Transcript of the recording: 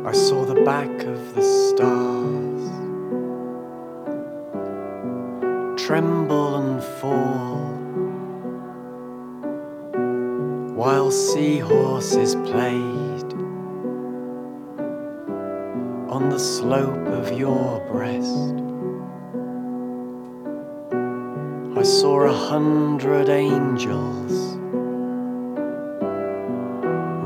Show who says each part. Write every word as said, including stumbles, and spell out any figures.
Speaker 1: I saw the back of the stars tremble and fall, while seahorses played on the slope of your breast. I saw a hundred angels